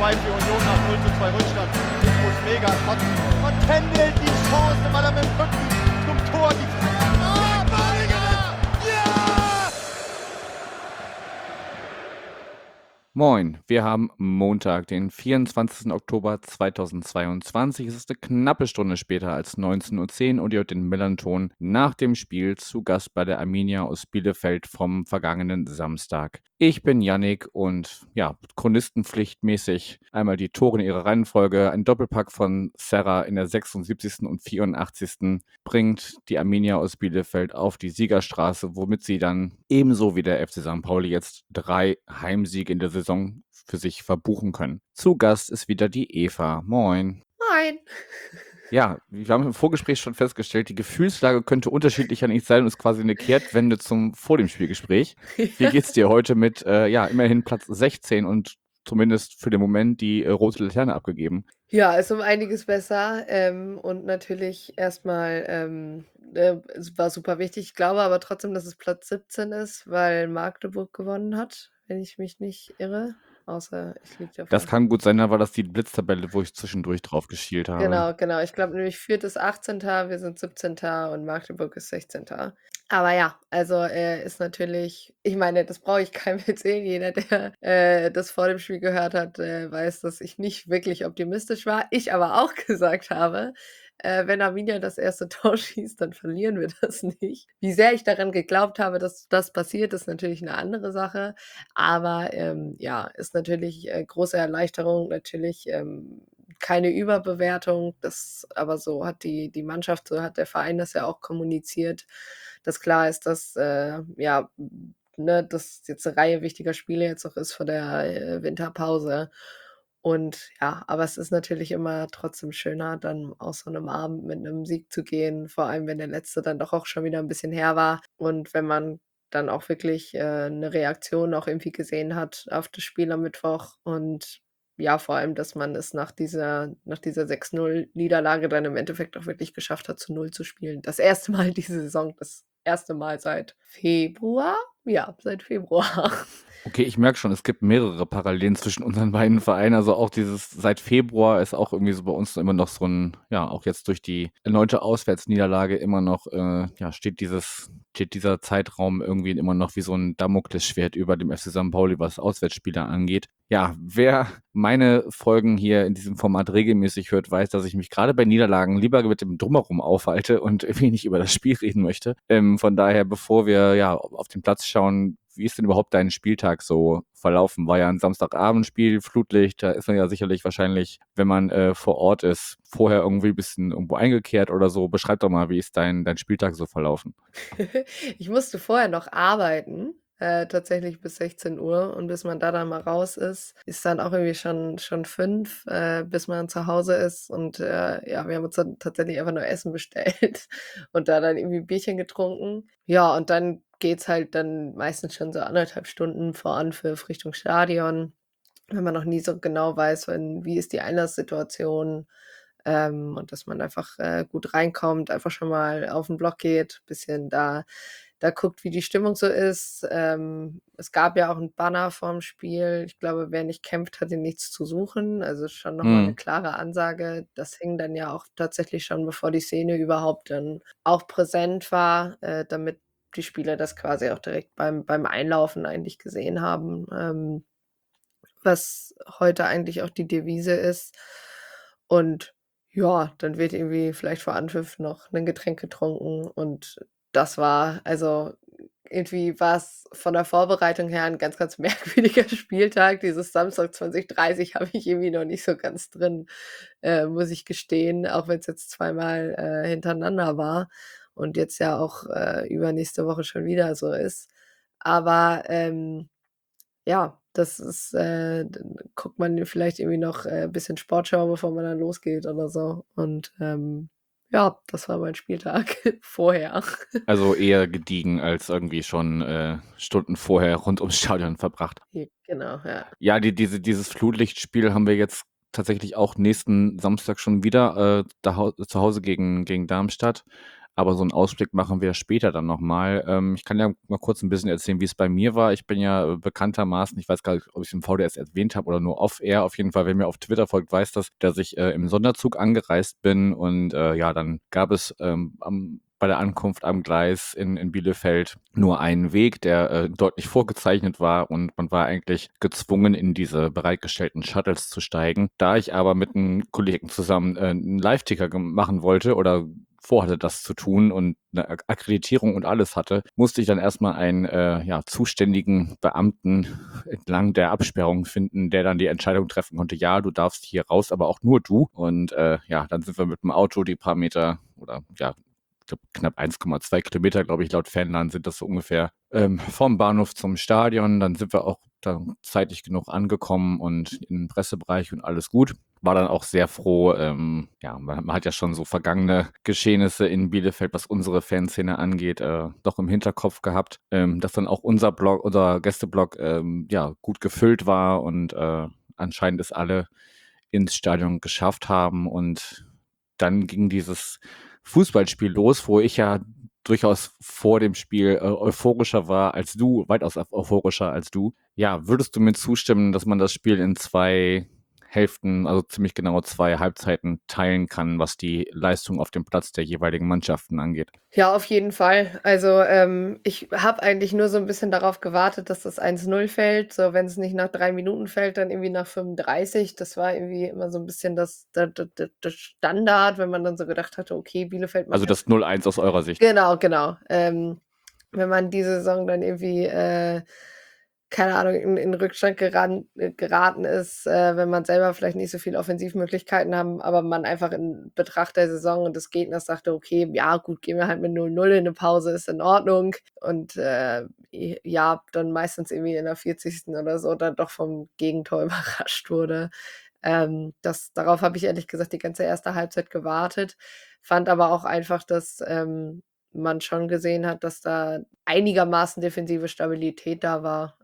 2 für Union nach 0:2 Rückstand. Ich muss mega kotzen. Und Kendall die Chance, weil er mit dem Rücken zum Tor die Moin, wir haben Montag, den 24. Oktober 2022. Es ist eine knappe Stunde später als 19:10 Uhr und ihr hört den Millanton nach dem Spiel zu Gast bei der Arminia aus Bielefeld vom vergangenen Samstag. Ich bin Yannick und ja, chronistenpflichtmäßig einmal die Tore in ihrer Reihenfolge. Ein Doppelpack von Serra in der 76. und 84. bringt die Arminia aus Bielefeld auf die Siegerstraße, womit sie dann ebenso wie der FC St. Pauli jetzt 3 Heimsiege in der Saison für sich verbuchen können. Zu Gast ist wieder die Eva. Moin. Moin. Ja, wir haben im Vorgespräch schon festgestellt, die Gefühlslage könnte unterschiedlicher nicht sein und ist quasi eine Kehrtwende zum vor dem Spielgespräch. Wie geht's dir heute mit immerhin Platz 16 und zumindest für den Moment die rote Laterne abgegeben? Ja, ist um einiges besser, und natürlich erstmal, es war super wichtig. Ich glaube aber trotzdem, dass es Platz 17 ist, weil Magdeburg gewonnen hat, wenn ich mich nicht irre, außer ich liege da Das falsch. kann gut sein, dann war das die Blitztabelle, wo ich zwischendurch drauf geschielt habe. Genau. Ich glaube nämlich Fürth ist 18., wir sind 17. und Magdeburg ist 16. Aber ja, also, ist natürlich ich meine, das brauche ich keinem erzählen. Jeder, der, das vor dem Spiel gehört hat, weiß, dass ich nicht wirklich optimistisch war. Ich aber auch gesagt habe, wenn Arminia das erste Tor schießt, dann verlieren wir das nicht. Wie sehr ich daran geglaubt habe, dass das passiert, ist natürlich eine andere Sache. Aber, ja, ist natürlich, große Erleichterung, natürlich, keine Überbewertung. Das aber so hat die Mannschaft, so hat der Verein das ja auch kommuniziert, dass klar ist, dass, ja, dass jetzt eine Reihe wichtiger Spiele jetzt noch ist vor der, Winterpause. Und ja, aber es ist natürlich immer trotzdem schöner, dann aus so einem Abend mit einem Sieg zu gehen, vor allem wenn der letzte dann doch auch schon wieder ein bisschen her war und wenn man dann auch wirklich, 'ne Reaktion auch irgendwie gesehen hat auf das Spiel am Mittwoch und ja, vor allem, dass man es nach dieser 6:0 Niederlage dann im Endeffekt auch wirklich geschafft hat, zu Null zu spielen. Das erste Mal diese Saison, das erste Mal seit Februar? Ja, seit Februar. Okay, ich merke schon, es gibt mehrere Parallelen zwischen unseren beiden Vereinen. Also auch dieses seit Februar ist auch irgendwie so bei uns immer noch so ein, ja, auch jetzt durch die erneute Auswärtsniederlage immer noch, steht dieser Zeitraum irgendwie immer noch wie so ein Damoklesschwert über dem FC St. Pauli, was Auswärtsspiele angeht. Ja, wer meine Folgen hier in diesem Format regelmäßig hört, weiß, dass ich mich gerade bei Niederlagen lieber mit dem Drumherum aufhalte und irgendwie nicht über das Spiel reden möchte. Von daher, bevor wir ja auf den Platz schauen, wie ist denn überhaupt dein Spieltag so verlaufen? War ja ein Samstagabendspiel, Flutlicht, da ist man ja sicherlich wahrscheinlich, wenn man vor Ort ist, vorher irgendwie ein bisschen irgendwo eingekehrt oder so. Beschreib doch mal, wie ist dein Spieltag so verlaufen? Ich musste vorher noch arbeiten, tatsächlich bis 16 Uhr und bis man da dann mal raus ist dann auch irgendwie schon 5, bis man zu Hause ist und, ja, wir haben uns dann tatsächlich einfach nur Essen bestellt und da dann irgendwie 'n Bierchen getrunken. Ja, und dann geht's halt dann meistens schon so 1,5 Stunden voran Richtung Stadion, wenn man noch nie so genau weiß, wie ist die Einlasssituation, und dass man einfach, gut reinkommt, einfach schon mal auf 'n Block geht, bisschen da guckt, wie die Stimmung so ist. Es gab ja auch 'n Banner vorm Spiel. Ich glaube, wer nicht kämpft, hat hier nichts zu suchen. Also, schon noch mal 'ne Mhm. klare Ansage. Das hing dann ja auch tatsächlich schon, bevor die Szene überhaupt dann auch präsent war, damit die Spieler das quasi auch direkt beim Einlaufen eigentlich gesehen haben, was heute eigentlich auch die Devise ist. Und ja, dann wird irgendwie vielleicht vor Anpfiff noch 'nen Getränk getrunken und das war also, irgendwie war's von der Vorbereitung her 'n ganz merkwürdiger Spieltag. Dieses Samstag 20:30 habe ich irgendwie noch nicht so ganz drin, muss ich gestehen, auch wenn's jetzt zweimal, hintereinander war und jetzt ja auch, übernächste Woche schon wieder so ist. Aber, ja, das ist, dann guckt man vielleicht irgendwie noch, bisschen Sportschau, bevor man dann losgeht oder so. Und, ja, das war mein Spieltag vorher. Also eher gediegen als irgendwie schon Stunden vorher rund ums Stadion verbracht. Genau, ja. Ja, dieses Flutlichtspiel haben wir jetzt tatsächlich auch nächsten Samstag schon wieder zu Hause gegen Darmstadt. Aber so einen Ausblick machen wir später dann nochmal. Ich kann ja mal kurz ein bisschen erzählen, wie es bei mir war. Ich bin ja bekanntermaßen, ich weiß gar nicht, ob ich es im VDS erwähnt habe oder nur off-air. Auf jeden Fall, wer mir auf Twitter folgt, weiß das, dass ich im Sonderzug angereist bin. Und ja, dann gab es bei der Ankunft am Gleis in Bielefeld nur einen Weg, der deutlich vorgezeichnet war, und man war eigentlich gezwungen, in diese bereitgestellten Shuttles zu steigen. Da ich aber mit einem Kollegen zusammen einen Live-Ticker machen wollte oder vorhatte, das zu tun und eine Akkreditierung und alles hatte, musste ich dann erstmal einen zuständigen Beamten entlang der Absperrung finden, der dann die Entscheidung treffen konnte, ja, du darfst hier raus, aber auch nur du. Und dann sind wir mit dem Auto die paar Meter oder ja, ich glaube knapp 1,2 Kilometer, glaube ich, laut Fanland sind das so ungefähr, vom Bahnhof zum Stadion. Dann sind wir auch da zeitig genug angekommen und im Pressebereich und alles gut. War dann auch sehr froh, man hat ja schon so vergangene Geschehnisse in Bielefeld, was unsere Fanszene angeht, doch im Hinterkopf gehabt, dass dann auch unser Gästeblog, gut gefüllt war und anscheinend es alle ins Stadion geschafft haben. Und dann ging dieses Fußballspiel los, wo ich ja durchaus vor dem Spiel euphorischer war als du, weitaus euphorischer als du. Ja, würdest du mir zustimmen, dass man das Spiel in 2 Hälften, also ziemlich genau 2 Halbzeiten teilen kann, was die Leistung auf dem Platz der jeweiligen Mannschaften angeht? Ja, auf jeden Fall. Also, ich habe eigentlich nur so ein bisschen darauf gewartet, dass das 1:0 fällt. So, wenn es nicht nach 3 Minuten fällt, dann irgendwie nach 35. Das war irgendwie immer so ein bisschen das Standard, wenn man dann so gedacht hatte: „Okay, Bielefeld macht Also das 0-1 aus eurer Sicht. Genau, genau. Wenn man diese Saison dann irgendwie, keine Ahnung, in Rückstand geraten ist, wenn man selber vielleicht nicht so viele Offensivmöglichkeiten haben, aber man einfach in Betracht der Saison und des Gegners sagte: „Okay, ja gut, gehen wir halt mit 0:0 in 'ne Pause, ist in Ordnung." Und, ja, dann meistens irgendwie in der 40. oder so dann doch vom Gegentor überrascht wurde. Darauf habe ich ehrlich gesagt die ganze erste Halbzeit gewartet, fand aber auch einfach, dass, man schon gesehen hat, dass da einigermaßen defensive Stabilität da war,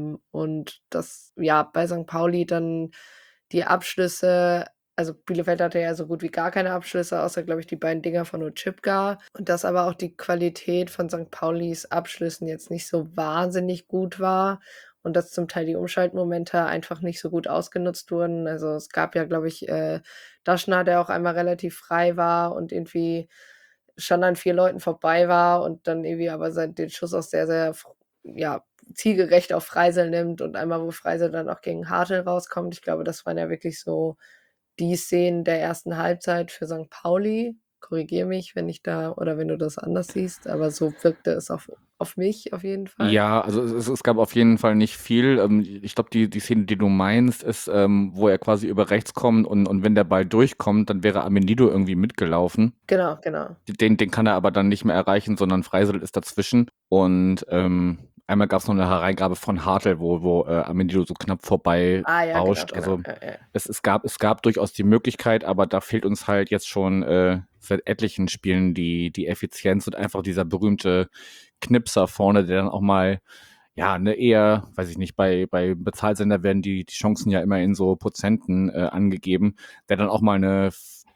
und dass, ja, bei St. Pauli dann die Abschlüsse, also Bielefeld hatte ja so gut wie gar keine Abschlüsse, außer, glaube ich, die beiden Dinger von Oczipka, und dass aber auch die Qualität von St. Paulis Abschlüssen jetzt nicht so wahnsinnig gut war und dass zum Teil die Umschaltmomente einfach nicht so gut ausgenutzt wurden. Also, es gab ja, glaube ich, Daschner, der auch einmal relativ frei war und irgendwie schon an 4 Leuten vorbei war und dann irgendwie aber den Schuss auch sehr, sehr ja, zielgerecht auf Freisel nimmt und einmal, wo Freisel dann auch gegen Hartl rauskommt. Ich glaube, das waren ja wirklich so die Szenen der ersten Halbzeit für St. Pauli. Korrigiere mich, wenn ich da oder wenn du das anders siehst, aber so wirkte es auf mich auf jeden Fall. Ja, also es gab auf jeden Fall nicht viel. Ich glaube, die Szene, die du meinst, ist, wo er quasi über rechts kommt, und wenn der Ball durchkommt, dann wäre Amenido irgendwie mitgelaufen. Genau, genau. Den kann er aber dann nicht mehr erreichen, sondern Freisel ist dazwischen. Und einmal gab es noch eine Hereingabe von Hartl, wo Amenido so knapp vorbei Ah ja, genau, rauscht. genau. Also Ja, ja. es gab durchaus die Möglichkeit, aber da fehlt uns halt jetzt schon seit etlichen Spielen die Effizienz und einfach dieser berühmte Knipser vorne, der dann auch mal, ja, ne, eher, weiß ich nicht, bei Bezahlsender werden die Chancen ja immer in so Prozenten angegeben, der dann auch mal eine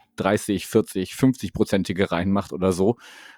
30, 40, 50-prozentige reinmacht oder so.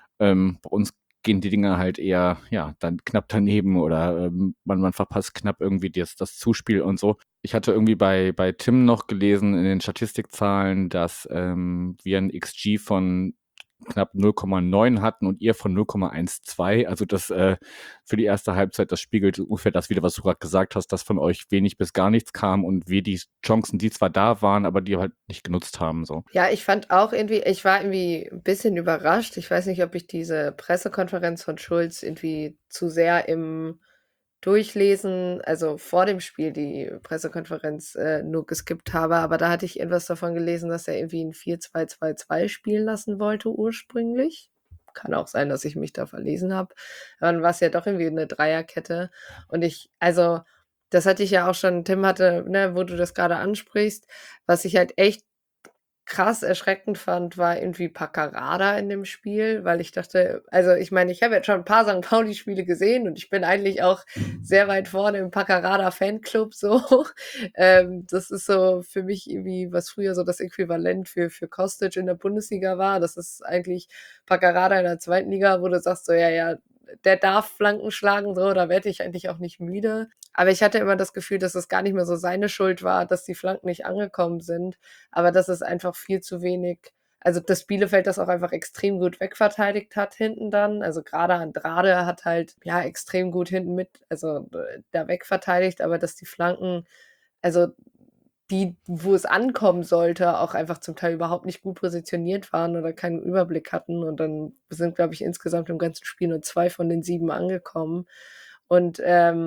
Bei uns gehen die Dinger halt eher, ja, dann knapp daneben oder man verpasst knapp irgendwie das Zuspiel und so. Ich hatte irgendwie bei Tim noch gelesen in den Statistikzahlen, dass wir ein XG von knapp 0,9 hatten und ihr von 0,12. Also das für die erste Halbzeit, das spiegelt ungefähr das wieder, was du gerade gesagt hast, dass von euch wenig bis gar nichts kam und wir die Chancen, die zwar da waren, aber die halt nicht genutzt haben. So. Ja, ich war irgendwie ein bisschen überrascht. Ich weiß nicht, ob ich diese Pressekonferenz von Schulz irgendwie zu sehr im Durchlesen, also vor dem Spiel die Pressekonferenz, nur geskippt habe, aber da hatte ich etwas davon gelesen, dass er irgendwie 'n 4-2-2-2 spielen lassen wollte ursprünglich. Kann auch sein, dass ich mich da verlesen habe. Dann war's ja doch irgendwie 'ne Dreierkette und also, das hatte ich ja auch schon Tim hatte, ne, wo du das grade ansprichst, was ich halt echt krass erschreckend fand, war irgendwie Paccarada in dem Spiel, weil ich dachte, also ich meine, ich habe jetzt schon ein paar St. Pauli-Spiele gesehen und ich bin eigentlich auch sehr weit vorne im Paccarada-Fanclub so. Das ist so für mich irgendwie, was früher so das Äquivalent für Kostic in der Bundesliga war. Das ist eigentlich Paccarada in der zweiten Liga, wo du sagst so, ja, der darf Flanken schlagen, so, da werde ich eigentlich auch nicht müde. Aber ich hatte immer das Gefühl, dass es gar nicht mehr so seine Schuld war, dass die Flanken nicht angekommen sind, aber dass es einfach viel zu wenig, also dass Bielefeld das auch einfach extrem gut wegverteidigt hat hinten dann. Also gerade Andrade hat halt ja extrem gut hinten mit, also da wegverteidigt, aber dass die Flanken, also die, wo es ankommen sollte, auch einfach zum Teil überhaupt nicht gut positioniert waren oder keinen Überblick hatten. Und dann sind, glaube ich, insgesamt im ganzen Spiel nur 2 von den 7 angekommen. Und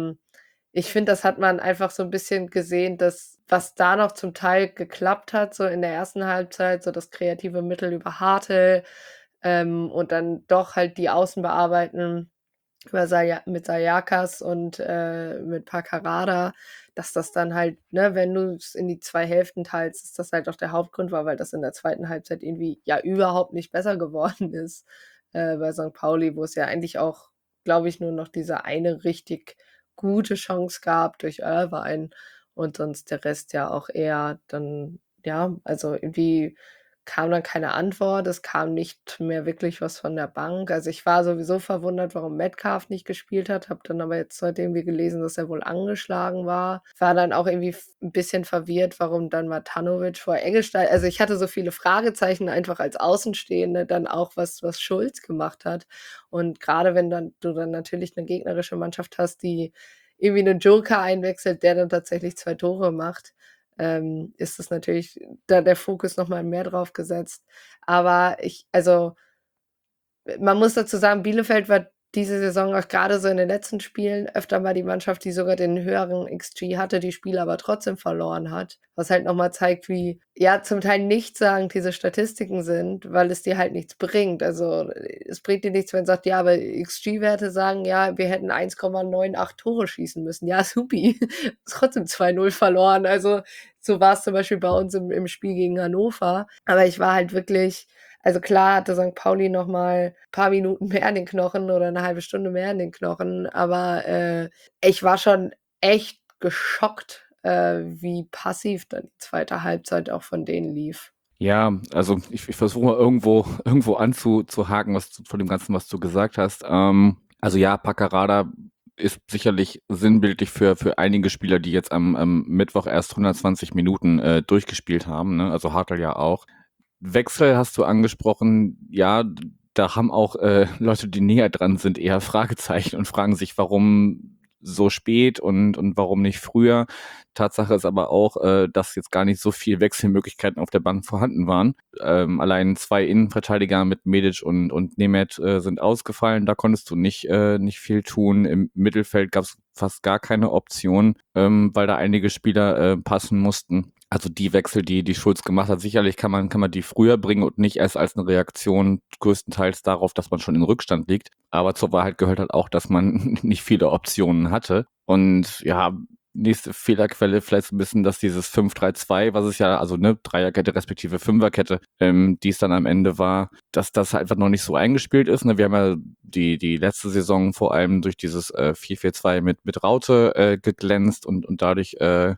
ich finde, das hat man einfach so ein bisschen gesehen, dass was da noch zum Teil geklappt hat, so in der ersten Halbzeit, so das kreative Mittel über Hartl, und dann doch halt die Außen bearbeiten mit Sayakas und mit Paccarada, dass das dann halt, ne, wenn du es in die 2 Hälften teilst, dass das halt auch der Hauptgrund war, weil das in der zweiten Halbzeit irgendwie ja überhaupt nicht besser geworden ist bei St. Pauli, wo es ja eigentlich auch, glaube ich, nur noch diese eine richtig gute Chance gab durch Irvine und sonst der Rest ja auch eher dann, ja, also irgendwie kam dann keine Antwort. Es kam nicht mehr wirklich was von der Bank. Also, ich war sowieso verwundert, warum Metcalf nicht gespielt hat, habe dann aber jetzt heute irgendwie gelesen, dass er wohl angeschlagen war. War dann auch irgendwie 'n bisschen verwirrt, warum dann Matanovic vor Eggestein, also, ich hatte so viele Fragezeichen einfach als Außenstehende dann auch, was Schulz gemacht hat. Und grade wenn du dann natürlich 'ne gegnerische Mannschaft hast, die irgendwie 'nen Joker einwechselt, der dann tatsächlich 2 Tore macht, ist es natürlich da der Fokus noch mal mehr drauf gesetzt. Aber also, man muss dazu sagen, Bielefeld war diese Saison auch gerade so in den letzten Spielen öfter mal die Mannschaft, die sogar den höheren XG hatte, die Spiele aber trotzdem verloren hat. Was halt noch mal zeigt, wie, ja, zum Teil nichtssagend diese Statistiken sind, weil es dir halt nichts bringt. Also, es bringt dir nichts, wenn man sagt: „Ja, aber XG-Werte sagen, ja, wir hätten 1,98 Tore schießen müssen." Ja, supi, trotzdem 2:0 verloren. Also, so war es zum Beispiel bei uns im Spiel gegen Hannover. Aber ich war halt wirklich, also klar hatte St. Pauli noch mal paar Minuten mehr in den Knochen oder 'ne halbe Stunde mehr in den Knochen, aber ich war schon echt geschockt, wie passiv dann die zweite Halbzeit auch von denen lief. Ja, also ich versuche mal irgendwo anzuhaken, von dem Ganzen, was du gesagt hast. Also ja, Paccarada ist sicherlich sinnbildlich für einige Spieler, die jetzt am Mittwoch erst 120 Minuten durchgespielt haben, ne? Also Hartl ja auch. Wechsel hast du angesprochen. Ja, da haben auch Leute, die näher dran sind, eher Fragezeichen und fragen sich, warum so spät und warum nicht früher. Tatsache ist aber auch, dass jetzt gar nicht so viel Wechselmöglichkeiten auf der Bank vorhanden waren. Allein 2 Innenverteidiger mit Medic und Nemeth sind ausgefallen. Da konntest du nicht viel tun. Im Mittelfeld gab es fast gar keine Option, weil da einige Spieler passen mussten. Also die Wechsel, die Schulz gemacht hat, sicherlich kann man die früher bringen und nicht erst als eine Reaktion größtenteils darauf, dass man schon in Rückstand liegt. Aber zur Wahrheit gehört halt auch, dass man nicht viele Optionen hatte. Und ja, nächste Fehlerquelle vielleicht so ein bisschen, dass dieses 5-3-2, was es ja, also ne, Dreierkette respektive Fünferkette, die es dann am Ende war, dass das einfach noch nicht so eingespielt ist. Ne? Wir haben ja die letzte Saison vor allem durch dieses 4-4-2 mit Raute geglänzt und dadurch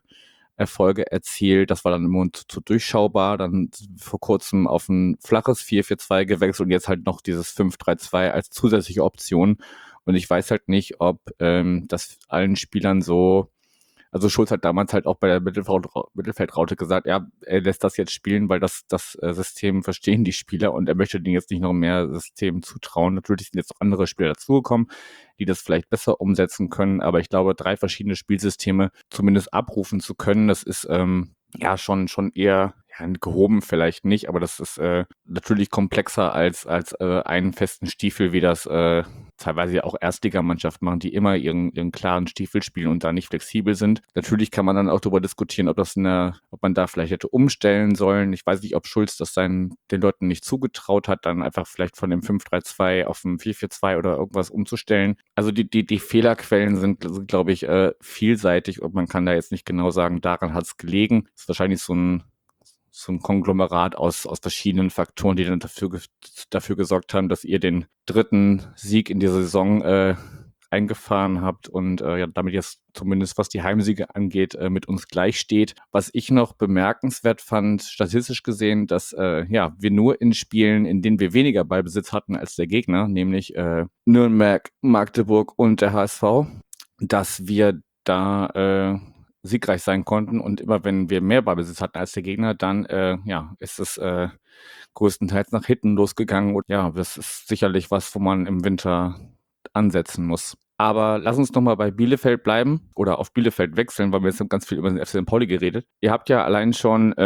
Erfolge erzielt. Das war dann immer zu durchschaubar. Dann vor kurzem auf ein flaches 4-4-2 gewechselt und jetzt halt noch dieses 5-3-2 als zusätzliche Option. Und ich weiß halt nicht, ob das allen Spielern so, also Schulz hat damals halt auch bei der Mittelfeldraute gesagt, ja, er lässt das jetzt spielen, weil das System verstehen die Spieler und er möchte denen jetzt nicht noch mehr System zutrauen. Natürlich sind jetzt noch andere Spieler dazugekommen, die das vielleicht besser umsetzen können, aber ich glaube, 3 verschiedene Spielsysteme zumindest abrufen zu können, das ist ja schon eher, ja, gehoben vielleicht nicht, aber das ist natürlich komplexer als einen festen Stiefel, wie das teilweise ja auch Erstligamannschaften machen, die immer ihren klaren Stiefel spielen und da nicht flexibel sind. Natürlich kann man dann auch darüber diskutieren, ob man da vielleicht hätte umstellen sollen. Ich weiß nicht, ob Schulz das den Leuten nicht zugetraut hat, dann einfach vielleicht von dem 5-3-2 auf ein 4-4-2 oder irgendwas umzustellen. Also die Fehlerquellen sind glaube ich, vielseitig und man kann da jetzt nicht genau sagen, daran hat es gelegen. Das ist wahrscheinlich so so ein Konglomerat aus verschiedenen Faktoren, die dann dafür gesorgt haben, dass ihr den 3. Sieg in dieser Saison eingefahren habt und ja, damit jetzt zumindest, was die Heimsiege angeht, mit uns gleich steht. Was ich noch bemerkenswert fand, statistisch gesehen, dass ja, wir nur in Spielen, in denen wir weniger Ballbesitz hatten als der Gegner, nämlich Nürnberg, Magdeburg und der HSV, dass wir da siegreich sein konnten, und immer wenn wir mehr Ballbesitz hatten als der Gegner, dann ja, ist es größtenteils nach hinten losgegangen. Und ja, das ist sicherlich was, wo man im Winter ansetzen muss. Aber lass uns nochmal bei Bielefeld bleiben oder auf Bielefeld wechseln, weil wir jetzt haben ganz viel über den FC St. Pauli geredet. Ihr habt ja allein schon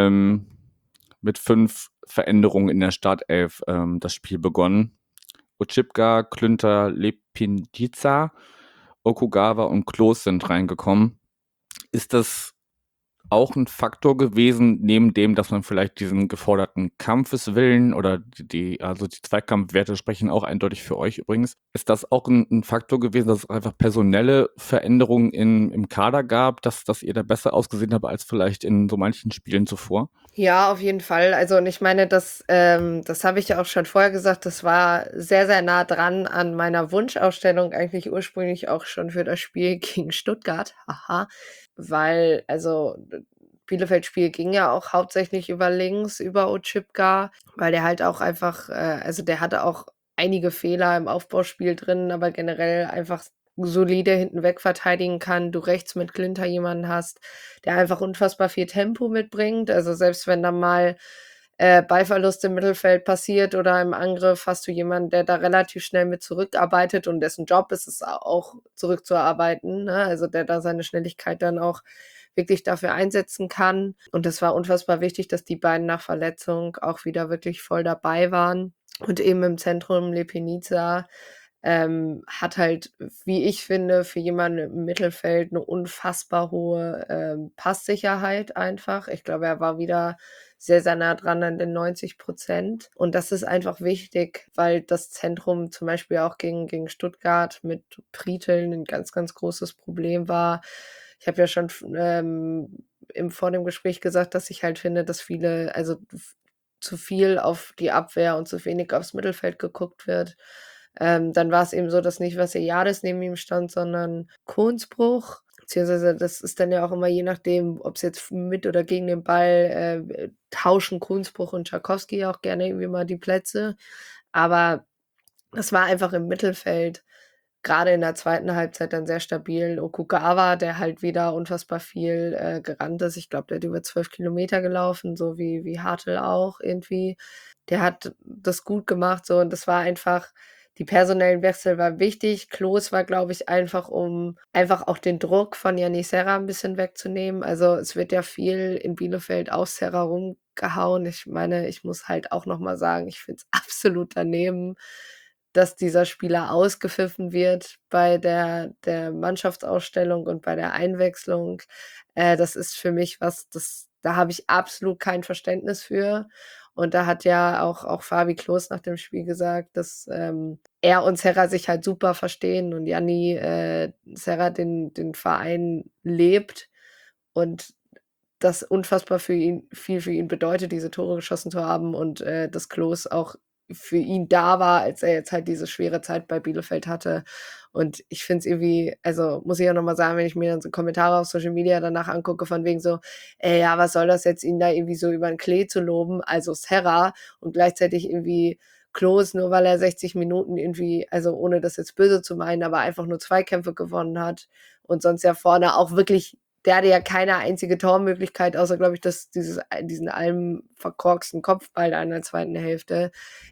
mit 5 Veränderungen in der Startelf das Spiel begonnen. Otschipka, Klünter, Lepindica, Okugawa und Klos sind reingekommen. Ist das auch ein Faktor gewesen, neben dem, dass man vielleicht diesen geforderten Kampfeswillen oder also die Zweikampfwerte sprechen auch eindeutig für euch übrigens. Ist das auch ein Faktor gewesen, dass es einfach personelle Veränderungen im Kader gab, dass ihr da besser ausgesehen habt als vielleicht in so manchen Spielen zuvor? Ja, auf jeden Fall. Also, und ich meine, das habe ich ja auch schon vorher gesagt, das war sehr, sehr nah dran an meiner Wunschaufstellung, eigentlich ursprünglich auch schon für das Spiel gegen Stuttgart. Haha. Weil, also, Bielefeld-Spiel ging ja auch hauptsächlich über links, über Otschipka, weil der halt auch einfach, also der hatte auch einige Fehler im Aufbauspiel drin, aber generell einfach solide hinten weg verteidigen kann. Du rechts mit Klünter jemanden hast, der einfach unfassbar viel Tempo mitbringt. Also selbst wenn da mal Ballverlust im Mittelfeld passiert oder im Angriff, hast du jemanden, der da relativ schnell mit zurückarbeitet und dessen Job ist es auch zurückzuarbeiten, ne? Also der da seine Schnelligkeit dann auch wirklich dafür einsetzen kann. Und es war unfassbar wichtig, dass die beiden nach Verletzung auch wieder wirklich voll dabei waren. Und eben im Zentrum Lepinica hat halt, wie ich finde, für jemanden im Mittelfeld eine unfassbar hohe Passsicherheit einfach. Ich glaube, er war wieder sehr, sehr nah dran an den 90%. Und das ist einfach wichtig, weil das Zentrum zum Beispiel auch gegen Stuttgart mit Priteln ein ganz, ganz großes Problem war. Ich habe ja schon vor dem Gespräch gesagt, dass ich halt finde, dass also zu viel auf die Abwehr und zu wenig aufs Mittelfeld geguckt wird. Dann war es eben so, dass nicht Vassiliadis neben ihm stand, sondern Kohnsbruch. Beziehungsweise das ist dann ja auch immer je nachdem, ob es jetzt mit oder gegen den Ball tauschen Kohnsbruch und Tschakowski auch gerne irgendwie mal die Plätze. Aber das war einfach im Mittelfeld gerade in der zweiten Halbzeit dann sehr stabil. Okugawa, der halt wieder unfassbar viel gerannt ist. Ich glaube, der hat über 12 Kilometer gelaufen, so wie Hartl auch irgendwie. Der hat das gut gemacht so, und das war einfach, die personellen Wechsel war wichtig. Klos war, glaube ich, einfach, um einfach auch den Druck von Yannick Serra ein bisschen wegzunehmen. Also es wird ja viel in Bielefeld auf Serra rumgehauen. Ich meine, ich muss halt auch noch mal sagen, ich finde es absolut daneben, dass dieser Spieler ausgepfiffen wird bei der Mannschaftsausstellung und bei der Einwechslung. Das ist für mich was, da habe ich absolut kein Verständnis für. Und da hat ja auch Fabi Klos nach dem Spiel gesagt, dass er und Serra sich halt super verstehen und Janni Serra den Verein lebt und das unfassbar viel für ihn bedeutet, diese Tore geschossen zu haben, und dass Klos auch für ihn da war, als er jetzt halt diese schwere Zeit bei Bielefeld hatte. Und ich finde es irgendwie, also muss ich auch nochmal sagen, wenn ich mir dann so Kommentare auf Social Media danach angucke, von wegen so, ja, was soll das jetzt, ihn da irgendwie so über den Klee zu loben, also Serra, und gleichzeitig irgendwie Klos, nur weil er 60 Minuten irgendwie, also ohne das jetzt böse zu meinen, aber einfach nur Zweikämpfe gewonnen hat und sonst ja vorne auch wirklich, der hatte ja keine einzige Tormöglichkeit, außer, glaube ich, diesen allem verkorksten Kopfball da in der zweiten Hälfte.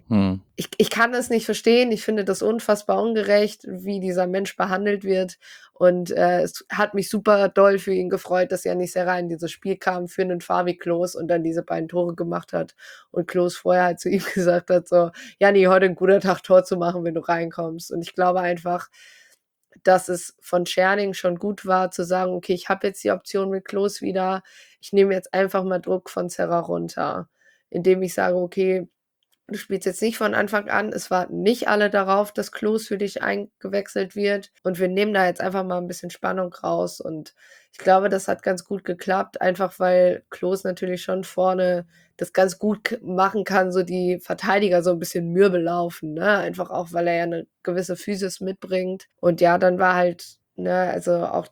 Ich kann es nicht verstehen. Ich finde das unfassbar ungerecht, wie dieser Mensch behandelt wird. Und es hat mich super doll für ihn gefreut, dass Yannick Serra in dieses Spiel kam für einen Fabi Klos und dann diese beiden Tore gemacht hat. Und Klos vorher halt zu ihm gesagt hat, so, Janni, heute ein guter Tag, Tor zu machen, wenn du reinkommst. Und ich glaube einfach, dass es von Tscherning schon gut war, zu sagen, okay, ich habe jetzt die Option mit Klos wieder. Ich nehme jetzt einfach mal Druck von Serra runter, indem ich sage, okay, du spielst jetzt nicht von Anfang an, es warten nicht alle darauf, dass Klose für dich eingewechselt wird und wir nehmen da jetzt einfach mal ein bisschen Spannung raus und ich glaube, das hat ganz gut geklappt, einfach weil Klose natürlich schon vorne das ganz gut machen kann, so die Verteidiger so ein bisschen mürbe laufen, ne? Einfach auch, weil er ja eine gewisse Physis mitbringt. Und ja, dann war halt, ne, also auch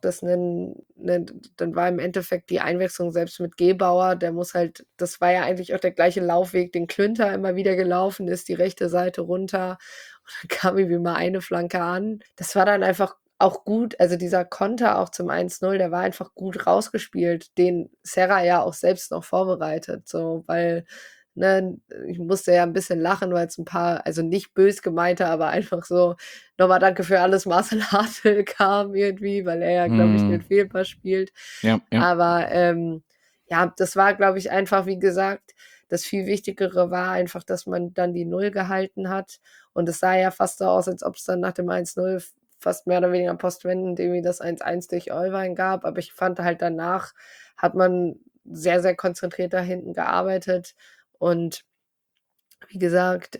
dann war im Endeffekt die Einwechslung selbst mit Gebauer, der muss halt, das war ja eigentlich auch der gleiche Laufweg, den Klünter immer wieder gelaufen ist, die rechte Seite runter. Und dann kam irgendwie mal eine Flanke an. Das war dann einfach auch gut, also dieser Konter auch zum 1:0, der war einfach gut rausgespielt, den Serra ja auch selbst noch vorbereitet, so, weil, ne, ich musste ja ein bisschen lachen, weil es ein paar, also nicht bös gemeinte, aber einfach so, nochmal danke für alles, Marcel Hartl kam irgendwie, weil er ja, glaube ich, den Mm, Fehlpass spielt. ja, ja. Aber ja, das war, glaube ich, einfach, wie gesagt, das viel Wichtigere war einfach, dass man dann die Null gehalten hat. Und es sah ja fast so aus, als ob es dann nach dem 1:0 fast mehr oder weniger postwendend irgendwie das 1:1 durch Euwein gab. Aber ich fand halt danach hat man sehr, sehr konzentriert da hinten gearbeitet. Und wie gesagt,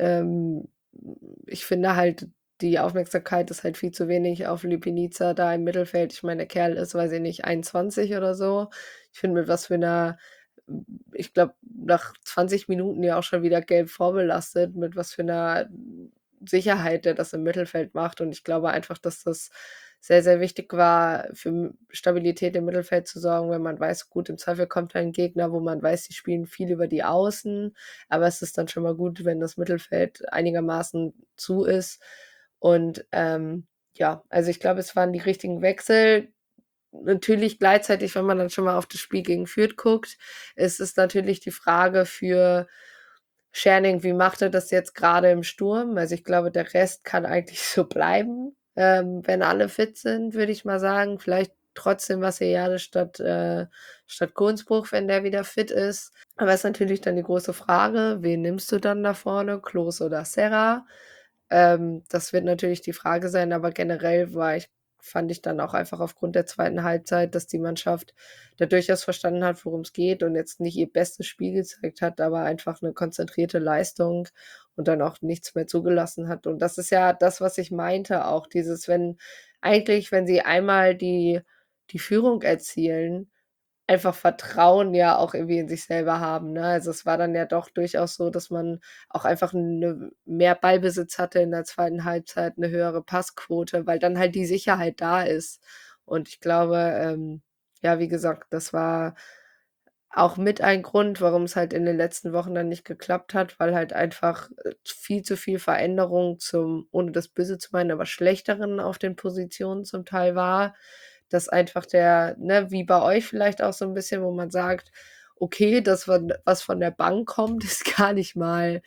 ich finde halt, die Aufmerksamkeit ist halt viel zu wenig auf Lüpinica da im Mittelfeld. Ich meine, der Kerl ist, weiß ich nicht, 21 oder so. Ich finde, mit was für einer, ich glaube, nach 20 Minuten ja auch schon wieder gelb vorbelastet, mit was für einer Sicherheit der das im Mittelfeld macht. Und ich glaube einfach, dass das sehr, sehr wichtig war, für Stabilität im Mittelfeld zu sorgen, wenn man weiß, gut, im Zweifel kommt ein Gegner, wo man weiß, die spielen viel über die Außen, aber es ist dann schon mal gut, wenn das Mittelfeld einigermaßen zu ist. Und ja, also ich glaube, es waren die richtigen Wechsel. Natürlich gleichzeitig, wenn man dann schon mal auf das Spiel gegen Fürth guckt, ist es natürlich die Frage für Scherning, wie macht er das jetzt gerade im Sturm? Also ich glaube, der Rest kann eigentlich so bleiben, wenn alle fit sind, würde ich mal sagen. Vielleicht trotzdem Vassiliades statt Kohlensbruch, wenn der wieder fit ist. Aber ist natürlich dann die große Frage, wen nimmst du dann da vorne, Klose oder Serra? Das wird natürlich die Frage sein, aber generell fand ich dann auch einfach aufgrund der zweiten Halbzeit, dass die Mannschaft da durchaus verstanden hat, worum es geht und jetzt nicht ihr bestes Spiel gezeigt hat, aber einfach eine konzentrierte Leistung und dann auch nichts mehr zugelassen hat. Und das ist ja das, was ich meinte, auch dieses, wenn sie einmal die Führung erzielen, einfach Vertrauen ja auch irgendwie in sich selber haben, ne? Also, es war dann ja doch durchaus so, dass man auch einfach mehr Ballbesitz hatte in der zweiten Halbzeit, eine höhere Passquote, weil dann halt die Sicherheit da ist. Und ich glaube, ja, wie gesagt, das war auch mit ein Grund, warum es halt in den letzten Wochen dann nicht geklappt hat, weil halt einfach, viel zu viel Veränderung zum, ohne das böse zu meinen, aber Schlechteren auf den Positionen zum Teil war, dass einfach ne, wie bei euch vielleicht auch so ein bisschen, wo man sagt: „Okay, das, was von der Bank kommt, ist gar nicht mal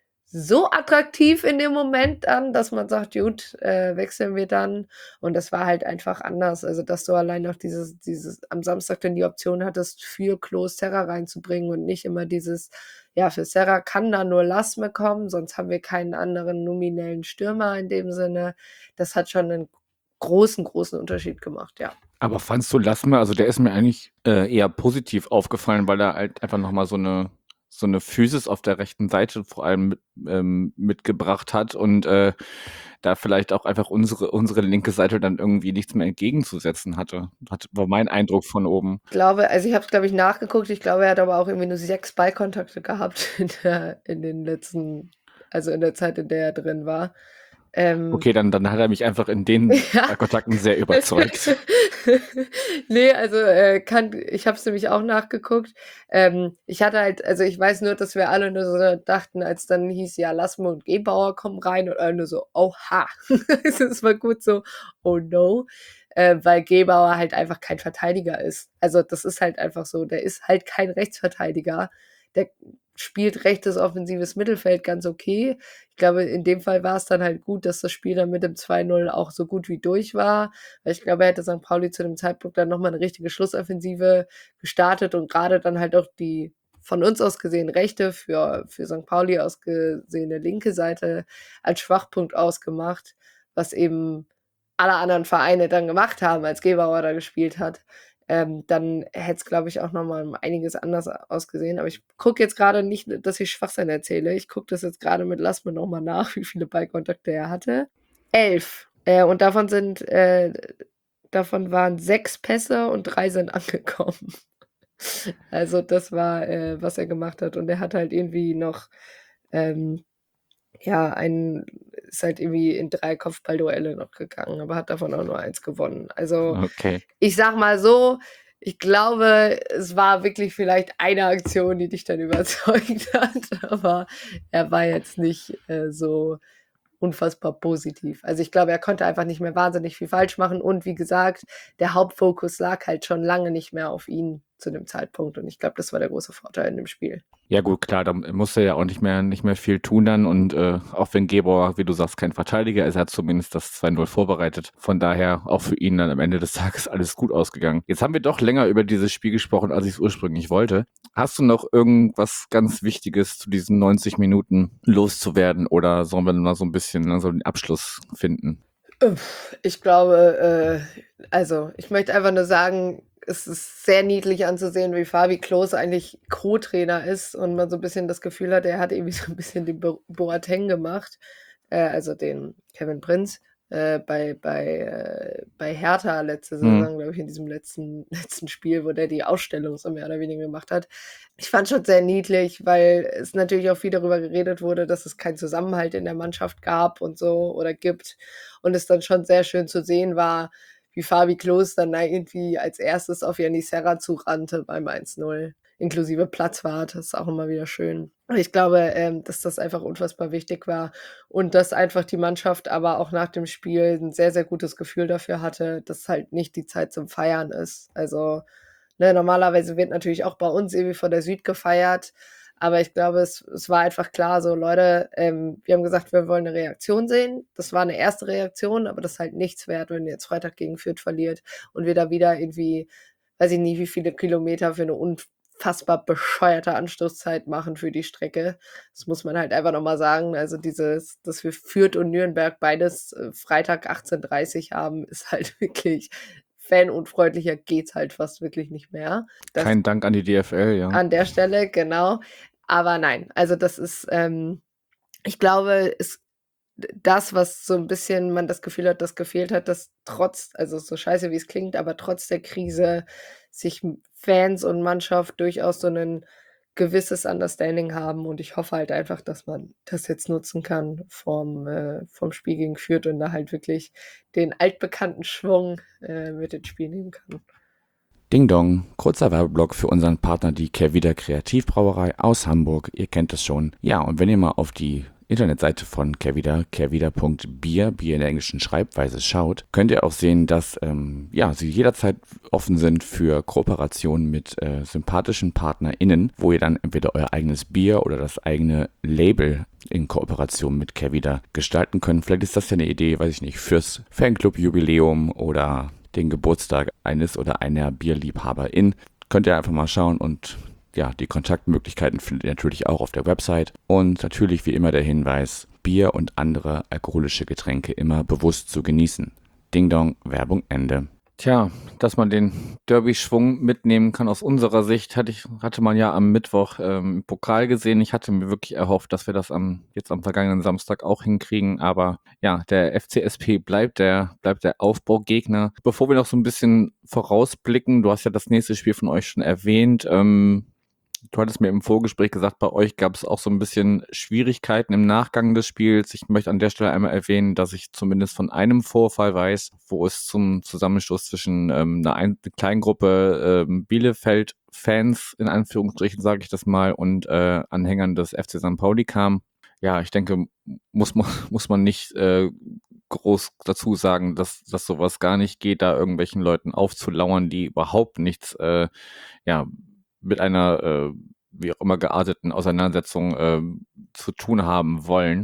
so attraktiv in dem Moment dann, dass man sagt: „Gut, wechseln wir dann.“ Und das war halt einfach anders. Also, dass du allein noch dieses am Samstag dann die Option hattest, für Klose Serra reinzubringen und nicht immer dieses: „Ja, für Serra kann da nur Lasme kommen, sonst haben wir keinen anderen nominellen Stürmer in dem Sinne.“ Das hat schon einen großen, großen Unterschied gemacht, ja. Aber fandst du Lassme, also der ist mir eigentlich eher positiv aufgefallen, weil er halt einfach nochmal so eine Physis auf der rechten Seite vor allem mitgebracht hat und da vielleicht auch einfach unsere linke Seite dann irgendwie nichts mehr entgegenzusetzen hatte. War mein Eindruck von oben. Ich habe es, glaube ich, nachgeguckt. Ich glaube, er hat aber auch irgendwie nur 6 Ballkontakte gehabt in den letzten, also in der Zeit, in der er drin war. Okay, dann hat er mich einfach in den Ja. Kontakten sehr überzeugt. Ne, also, ich habe es nämlich auch nachgeguckt. Ich hatte halt, also, ich weiß nur, dass wir alle nur so dachten, als dann hieß: „Ja, Lassme und Gebauer kommen rein“, und alle nur so: „Oha.“ Es war gut so: „Oh no“, weil Gebauer halt einfach kein Verteidiger ist. Also, das ist halt einfach so. Der ist halt kein Rechtsverteidiger. Der spielt rechtes offensives Mittelfeld ganz okay. Ich glaube, in dem Fall war es dann halt gut, dass das Spiel dann mit dem 2:0 auch so gut wie durch war, weil ich glaube, er hätte St. Pauli zu dem Zeitpunkt dann noch mal 'ne richtige Schlussoffensive gestartet und gerade dann halt auch die von uns aus gesehen rechte, für St. Pauli aus gesehene linke Seite als Schwachpunkt ausgemacht, was eben alle anderen Vereine dann gemacht haben, als Gebauer da gespielt hat. dann hätte es, glaube ich, auch nochmal um einiges anders ausgesehen. Aber ich gucke jetzt gerade nicht, dass ich Schwachsinn erzähle. Ich gucke das jetzt gerade mit Lass mir nochmal nach, wie viele Ballkontakte er hatte. 11. Und davon waren 6 Pässe und 3 sind angekommen. Also das war, was er gemacht hat. Und er hat halt irgendwie noch, ist halt irgendwie in 3 Kopfballduelle noch gegangen, aber hat davon auch nur 1 gewonnen. Also Okay. ich sag mal so, ich glaube, es war wirklich vielleicht eine Aktion, die dich dann überzeugt hat, aber er war jetzt nicht so unfassbar positiv. Also ich glaube, er konnte einfach nicht mehr wahnsinnig viel falsch machen und wie gesagt, der Hauptfokus lag halt schon lange nicht mehr auf ihn zu dem Zeitpunkt und ich glaube, das war der große Vorteil in dem Spiel. Ja gut, klar, da musste er ja auch nicht mehr viel tun dann und auch wenn Gebauer, wie du sagst, kein Verteidiger ist, er hat zumindest das 2-0 vorbereitet. Von daher auch für ihn dann am Ende des Tages alles gut ausgegangen. Jetzt haben wir doch länger über dieses Spiel gesprochen, als ich es ursprünglich wollte. Hast du noch irgendwas ganz Wichtiges zu diesen 90 Minuten loszuwerden oder sollen wir mal so ein bisschen so den Abschluss finden? Ich glaube, also ich möchte einfach nur sagen, es ist sehr niedlich anzusehen, wie Fabi Klos eigentlich Co-Trainer ist und man so ein bisschen das Gefühl hat, er hat irgendwie so ein bisschen den Boateng gemacht, also den Kevin Prinz, bei Hertha letzte Saison, glaube ich, in diesem letzten Spiel, wo der die Ausstellung so mehr oder weniger gemacht hat. Ich fand schon sehr niedlich, weil es natürlich auch viel darüber geredet wurde, dass es keinen Zusammenhalt in der Mannschaft gab und so oder gibt. Und es dann schon sehr schön zu sehen war, wie Fabi Klos dann irgendwie als erstes auf Yannis Serra zurannte beim 1-0, inklusive Platzwart. Das ist auch immer wieder schön. Ich glaube, dass das einfach unfassbar wichtig war und dass einfach die Mannschaft aber auch nach dem Spiel ein sehr, sehr gutes Gefühl dafür hatte, dass halt nicht die Zeit zum Feiern ist. Also normalerweise wird natürlich auch bei uns irgendwie von der Süd gefeiert, aber ich glaube, es war einfach klar so, Leute, wir haben gesagt, wir wollen eine Reaktion sehen. Das war eine erste Reaktion, aber das ist halt nichts wert, wenn ihr jetzt Freitag gegen Fürth verliert und wir da wieder irgendwie, weiß ich nicht, wie viele Kilometer für eine unfassbar bescheuerte Anstoßzeit machen für die Strecke. Das muss man halt einfach nochmal sagen. Also dass wir Fürth und Nürnberg beides Freitag 18:30 haben, ist halt wirklich fanunfreundlicher geht's halt fast wirklich nicht mehr. Das Kein Dank an die DFL, ja. an der Stelle, genau. Aber nein, also das ist, ich glaube, das, was so ein bisschen man das Gefühl hat, das gefehlt hat, dass also so scheiße wie es klingt, aber trotz der Krise sich Fans und Mannschaft durchaus so ein gewisses Understanding haben und ich hoffe halt einfach, dass man das jetzt nutzen kann vom Spiel gegen Fürth und da halt wirklich den altbekannten Schwung mit ins Spiel nehmen kann. Ding Dong, kurzer Werbeblock für unseren Partner, die Kehrwieder Kreativbrauerei aus Hamburg. Ihr kennt es schon. Ja, und wenn ihr mal auf die Internetseite von kehrwieder.bier, Bier in der englischen Schreibweise schaut, könnt ihr auch sehen, dass sie jederzeit offen sind für Kooperationen mit sympathischen PartnerInnen, wo ihr dann entweder euer eigenes Bier oder das eigene Label in Kooperation mit Kehrwieder gestalten könnt. Vielleicht ist das ja eine Idee, weiß ich nicht, fürs Fanclub-Jubiläum oder den Geburtstag eines oder einer Bierliebhaberin. Könnt ihr einfach mal schauen und ja, die Kontaktmöglichkeiten findet ihr natürlich auch auf der Website. Und natürlich wie immer der Hinweis, Bier und andere alkoholische Getränke immer bewusst zu genießen. Ding Dong, Werbung Ende. Tja, dass man den Derby-Schwung mitnehmen kann aus unserer Sicht, hatte man ja am Mittwoch im Pokal gesehen. Ich hatte mir wirklich erhofft, dass wir das jetzt am vergangenen Samstag auch hinkriegen. Aber ja, der FCSP bleibt der Aufbaugegner. Bevor wir noch so ein bisschen vorausblicken, du hast ja das nächste Spiel von euch schon erwähnt. Du hattest mir im Vorgespräch gesagt, bei euch gab es auch so ein bisschen Schwierigkeiten im Nachgang des Spiels. Ich möchte an der Stelle einmal erwähnen, dass ich zumindest von einem Vorfall weiß, wo es zum Zusammenstoß zwischen einer kleinen Gruppe Bielefeld-Fans, in Anführungsstrichen sage ich das mal, und Anhängern des FC St. Pauli kam. Ja, ich denke, muss man nicht groß dazu sagen, dass sowas gar nicht geht, da irgendwelchen Leuten aufzulauern, die überhaupt nichts mit einer wie auch immer gearteten Auseinandersetzung zu tun haben wollen.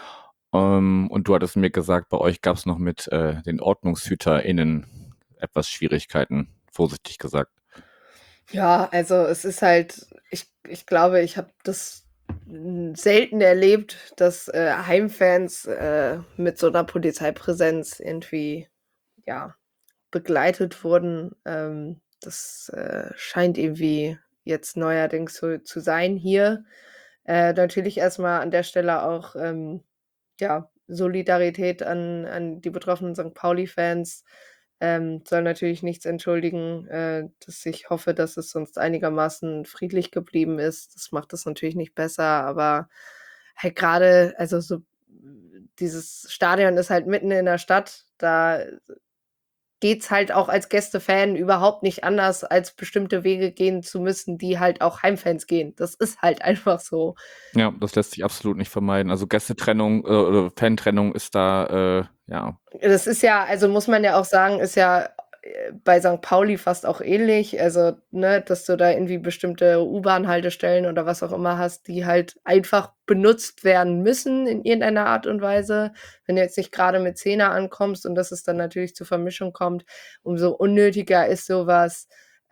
Und du hattest mir gesagt, bei euch gab es noch mit den OrdnungshüterInnen etwas Schwierigkeiten, vorsichtig gesagt. Ja, also es ist halt, ich glaube, ich habe das selten erlebt, dass Heimfans mit so einer Polizeipräsenz irgendwie begleitet wurden. das scheint irgendwie jetzt neuerdings so zu sein hier. Natürlich erstmal an der Stelle auch, ja, Solidarität an die betroffenen St. Pauli-Fans. Soll natürlich nichts entschuldigen, dass ich hoffe, dass es sonst einigermaßen friedlich geblieben ist. Das macht es natürlich nicht besser, aber halt gerade, also so dieses Stadion ist halt mitten in der Stadt, da geht's halt auch als Gästefan überhaupt nicht anders, als bestimmte Wege gehen zu müssen, die halt auch Heimfans gehen. Das ist halt einfach so. Ja, das lässt sich absolut nicht vermeiden. Also Gästetrennung oder Fantrennung ist da, ja, Das ist ja, also muss man ja auch sagen, ist ja bei St. Pauli fast auch ähnlich. Also, ne, dass du da irgendwie bestimmte U-Bahn-Haltestellen oder was auch immer hast, die halt einfach benutzt werden müssen in irgendeiner Art und Weise. Wenn du jetzt nicht gerade mit Zehner ankommst und dass es dann natürlich zur Vermischung kommt, umso unnötiger ist sowas,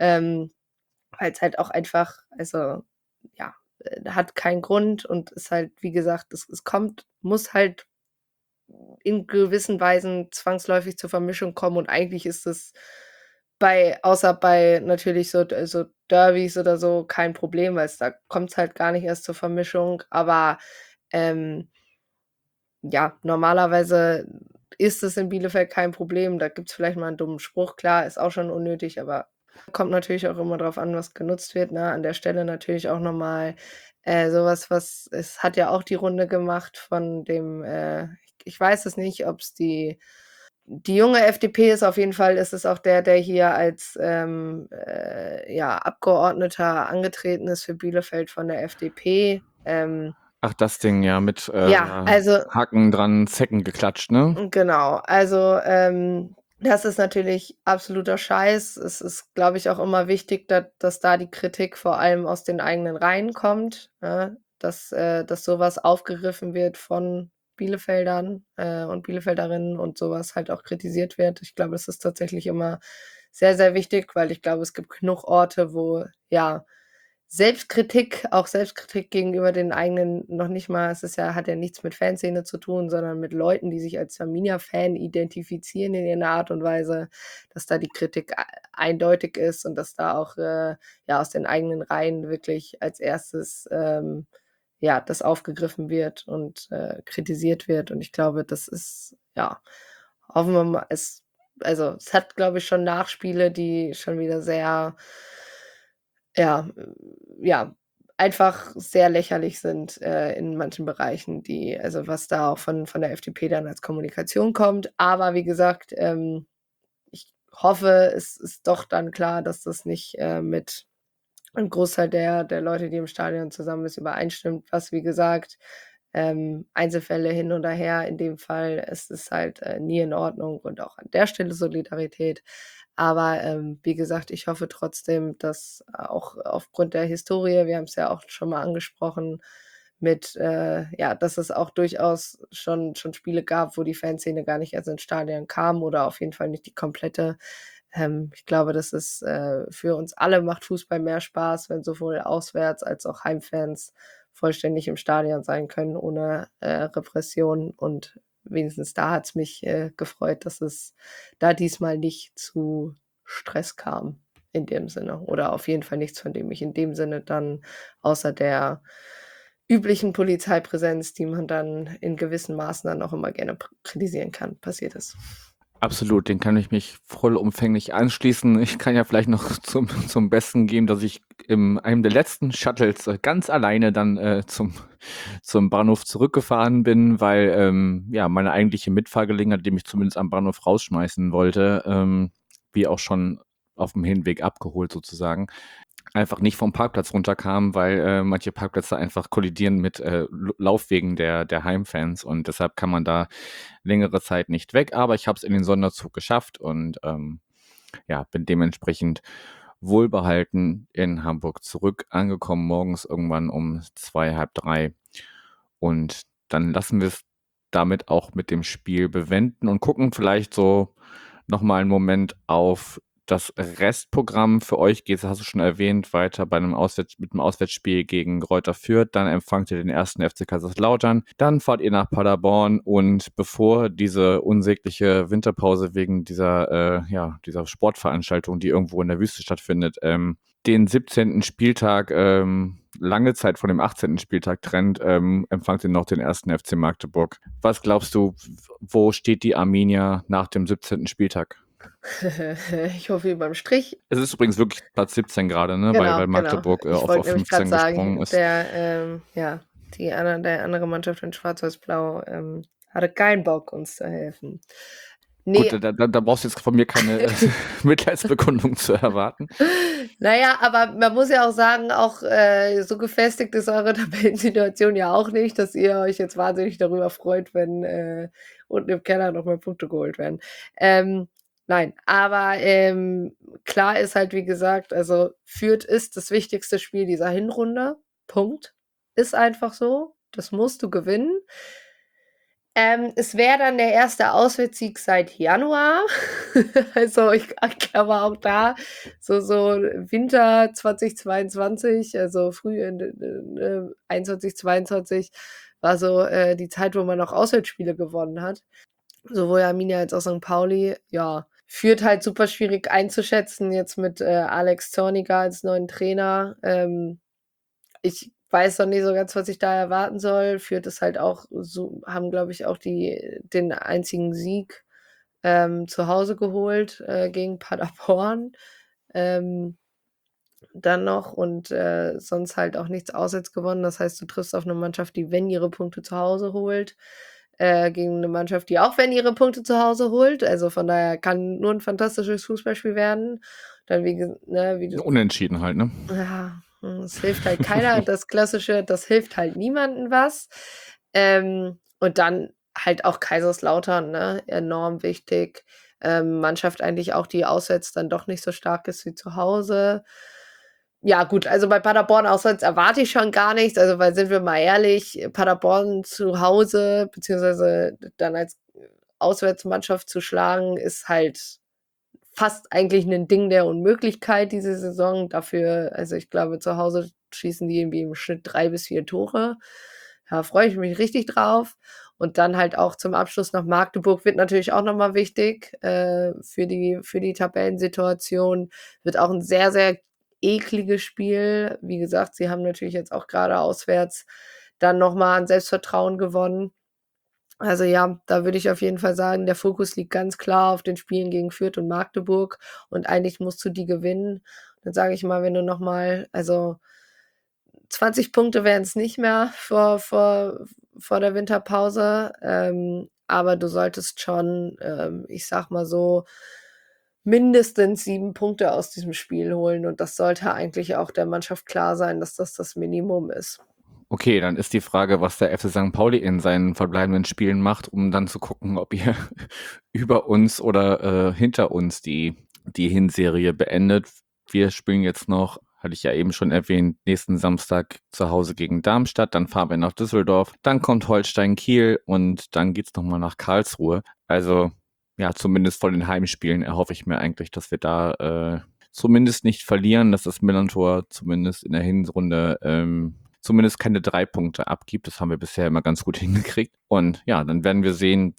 weil's halt auch einfach, also, ja, hat keinen Grund und ist halt, wie gesagt, es muss halt in gewissen Weisen zwangsläufig zur Vermischung kommen und eigentlich ist es außer bei natürlich so Derbys oder so kein Problem, weil's da kommt's halt gar nicht erst zur Vermischung. Aber, ähm, ja, normalerweise ist es in Bielefeld kein Problem. Da gibt's vielleicht mal 'n dummen Spruch. Klar, ist auch schon unnötig, aber kommt natürlich auch immer drauf an, was genutzt wird, ne? An der Stelle natürlich auch noch mal, so was es hat ja auch die Runde gemacht von dem, ich weiß es nicht, ob's die junge FDP ist. Auf jeden Fall ist es auch der hier als, ja, Abgeordneter angetreten ist für Bielefeld von der FDP. ach, das Ding, ja, mit Ja, also Haken dran, Zecken geklatscht, ne? genau. Also, das ist natürlich absoluter Scheiß. Es ist, glaube ich, auch immer wichtig, dass da die Kritik vor allem aus den eigenen Reihen kommt, ne? Dass so was aufgegriffen wird von Bielefeldern, und Bielefelderinnen und so was halt auch kritisiert wird. Ich glaube, das ist tatsächlich immer sehr, sehr wichtig, weil ich glaube, es gibt genug Orte, wo, ja, Selbstkritik gegenüber den eigenen noch nicht mal, hat ja nichts mit Fanszene zu tun, sondern mit Leuten, die sich als Arminia-Fan identifizieren in irgendeiner Art und Weise, dass da die Kritik eindeutig ist und dass da auch, ja, aus den eigenen Reihen wirklich als erstes, ja, das aufgegriffen wird und, kritisiert wird. Und ich glaube, das ist, ja, hoffen wir mal, es hat, glaube ich, schon Nachspiele, die schon wieder sehr, ja, ja, einfach sehr lächerlich sind, in manchen Bereichen, also was da auch von der FDP dann als Kommunikation kommt. Aber wie gesagt, ich hoffe, es ist doch dann klar, dass das nicht, mit 'n Großteil der Leute, die im Stadion zusammen ist, übereinstimmt, was, wie gesagt, Einzelfälle hin oder her. In dem Fall ist es halt, nie in Ordnung und auch an der Stelle Solidarität. Aber, wie gesagt, ich hoffe trotzdem, dass auch aufgrund der Historie, wir haben's ja auch schon mal angesprochen, mit, ja, dass es auch durchaus schon Spiele gab, wo die Fanszene gar nicht erst ins Stadion kam oder auf jeden Fall nicht die komplette. Ich glaube, das ist, für uns alle macht Fußball mehr Spaß, wenn sowohl Auswärts als auch Heimfans vollständig im Stadion sein können ohne, Repression. Und wenigstens da hat's mich, gefreut, dass es da diesmal nicht zu Stress kam in dem Sinne oder auf jeden Fall nichts, von dem ich in dem Sinne dann außer der üblichen Polizeipräsenz, die man dann in gewissen Maßen dann auch immer gerne kritisieren kann, passiert ist. Absolut, den kann ich mich vollumfänglich anschließen. Ich kann ja vielleicht noch zum Besten geben, dass ich in einem der letzten Shuttles ganz alleine dann zum Bahnhof zurückgefahren bin, weil ja meine eigentliche Mitfahrgelegenheit, die mich zumindest am Bahnhof rausschmeißen wollte, wie auch schon auf dem Hinweg abgeholt sozusagen, einfach nicht vom Parkplatz runterkam, weil manche Parkplätze einfach kollidieren mit Laufwegen der Heimfans und deshalb kann man da längere Zeit nicht weg. Aber ich habe es in den Sonderzug geschafft und ja, bin dementsprechend wohlbehalten in Hamburg zurück angekommen, morgens irgendwann um 2, halb 3. Und dann lassen wir es damit auch mit dem Spiel bewenden und gucken vielleicht so nochmal einen Moment auf das Restprogramm für euch geht, hast du schon erwähnt, weiter mit einem Auswärtsspiel gegen Greuther Fürth. Dann empfangt ihr den ersten FC Kaiserslautern. Dann fahrt ihr nach Paderborn und bevor diese unsägliche Winterpause wegen dieser Sportveranstaltung, die irgendwo in der Wüste stattfindet, den 17. Spieltag lange Zeit von dem 18. Spieltag trennt, empfangt ihr noch den ersten FC Magdeburg. Was glaubst du, wo steht die Arminia nach dem 17. Spieltag? Ich hoffe überm Strich. Es ist übrigens wirklich Platz 17 gerade, ne? Genau, weil Magdeburg Ich auf wollte nämlich 15 gerade gesprungen sagen, ist. der andere Mannschaft in Schwarz-Weiß-Blau hatte keinen Bock, uns zu helfen. Gut, Nee, da brauchst du jetzt von mir keine Mitleidsbekundung zu erwarten. naja, aber man muss ja auch sagen, auch so gefestigt ist eure Tabellensituation ja auch nicht, dass ihr euch jetzt wahnsinnig darüber freut, wenn unten im Keller nochmal Punkte geholt werden. Nein, aber klar ist halt, wie gesagt, also Fürth ist das wichtigste Spiel dieser Hinrunde. Punkt. Ist einfach so. Das musst du gewinnen. Es wäre dann der erste Auswärtssieg seit Januar. Also ich glaube auch da, so Winter 2022, also früh in 21, 22, war so die Zeit, wo man noch Auswärtsspiele gewonnen hat. Sowohl Arminia als auch St. Pauli, ja. Führt halt super schwierig einzuschätzen, jetzt mit Alex Zorniger als neuen Trainer. Ich weiß noch nicht so ganz, was ich da erwarten soll. Führt es halt auch so, haben, glaube ich, auch den einzigen Sieg zu Hause geholt gegen Paderborn. Dann noch und sonst halt auch nichts auswärts gewonnen. Das heißt, du triffst auf eine Mannschaft, die, wenn ihre Punkte zu Hause holt, gegen eine Mannschaft, die auch, wenn ihre Punkte zu Hause holt. Also von daher kann nur ein fantastisches Fußballspiel werden. Dann wie du Unentschieden halt, ne? ja, es hilft halt keiner. Das Klassische, das hilft halt niemandem was. Und dann halt auch Kaiserslautern, ne? Enorm wichtig. Mannschaft eigentlich auch, die auswärts dann doch nicht so stark ist wie zu Hause. Ja, gut, also bei Paderborn auswärts erwarte ich schon gar nichts. Also, weil sind wir mal ehrlich, Paderborn zu Hause, beziehungsweise dann als Auswärtsmannschaft zu schlagen, ist halt fast eigentlich ein Ding der Unmöglichkeit diese Saison. Dafür, also ich glaube, zu Hause schießen die irgendwie im Schnitt 3 bis 4 Tore. Da freue ich mich richtig drauf. Und dann halt auch zum Abschluss nach Magdeburg wird natürlich auch nochmal wichtig für die Tabellensituation. Wird auch ein sehr, sehr ekliges Spiel. Wie gesagt, sie haben natürlich jetzt auch gerade auswärts dann nochmal an Selbstvertrauen gewonnen. Also ja, da würde ich auf jeden Fall sagen, der Fokus liegt ganz klar auf den Spielen gegen Fürth und Magdeburg und eigentlich musst du die gewinnen. Dann sage ich mal, wenn du nochmal, also 20 Punkte wären es nicht mehr vor der Winterpause, aber du solltest schon, ich sag mal so, mindestens 7 Punkte aus diesem Spiel holen und das sollte eigentlich auch der Mannschaft klar sein, dass das das Minimum ist. Okay, dann ist die Frage, was der FC St. Pauli in seinen verbleibenden Spielen macht, um dann zu gucken, ob ihr über uns oder hinter uns die Hinserie beendet. Wir spielen jetzt noch, hatte ich ja eben schon erwähnt, nächsten Samstag zu Hause gegen Darmstadt, dann fahren wir nach Düsseldorf, dann kommt Holstein Kiel und dann geht's nochmal nach Karlsruhe. Also ja, zumindest von den Heimspielen erhoffe ich mir eigentlich, dass wir da zumindest nicht verlieren, dass das Millantor zumindest in der Hinrunde zumindest keine 3 Punkte abgibt. Das haben wir bisher immer ganz gut hingekriegt. Und ja, dann werden wir sehen,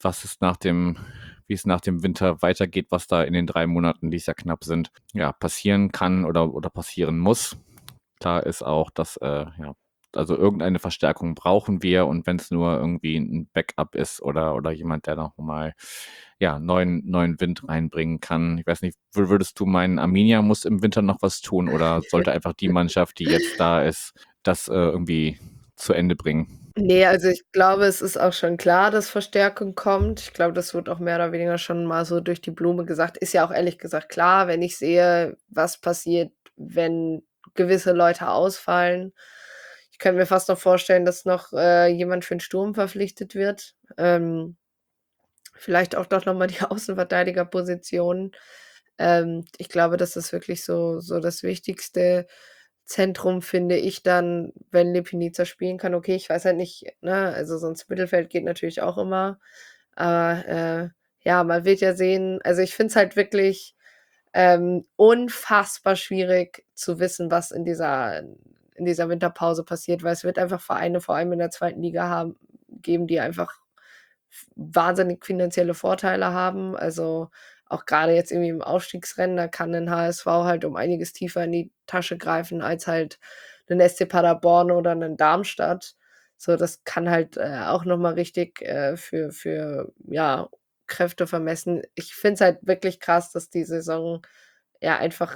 wie es nach dem Winter weitergeht, was da in den 3 Monaten, die es ja knapp sind, ja, passieren kann oder passieren muss. Klar ist auch, dass, also irgendeine Verstärkung brauchen wir und wenn es nur irgendwie ein Backup ist oder jemand, der noch mal neuen Wind reinbringen kann. Ich weiß nicht, würdest du meinen, Arminia muss im Winter noch was tun oder sollte einfach die Mannschaft, die jetzt da ist, das irgendwie zu Ende bringen? Nee, also ich glaube, es ist auch schon klar, dass Verstärkung kommt. Ich glaube, das wird auch mehr oder weniger schon mal so durch die Blume gesagt. Ist ja auch ehrlich gesagt klar, wenn ich sehe, was passiert, wenn gewisse Leute ausfallen. Ich könnte mir fast noch vorstellen, dass noch jemand für den Sturm verpflichtet wird. Vielleicht auch doch noch mal die Außenverteidigerposition. Ich glaube, das ist wirklich so das Wichtigste. Zentrum finde ich dann, wenn Lepinica spielen kann. Okay, ich weiß halt nicht, ne, also sonst Mittelfeld geht natürlich auch immer. Aber ja, man wird ja sehen. Also ich finde es halt wirklich Unfassbar schwierig zu wissen, was in dieser Winterpause passiert, weil es wird einfach Vereine, vor allem in der 2. Liga geben, die einfach wahnsinnig finanzielle Vorteile haben. Also, auch gerade jetzt irgendwie im Aufstiegsrennen, da kann 'nen HSV halt um einiges tiefer in die Tasche greifen als halt 'nen SC Paderborn oder 'nen Darmstadt. So, das kann halt, auch noch mal richtig, für ja, Kräfte vermessen. Ich finde es halt wirklich krass, dass die Saison ja einfach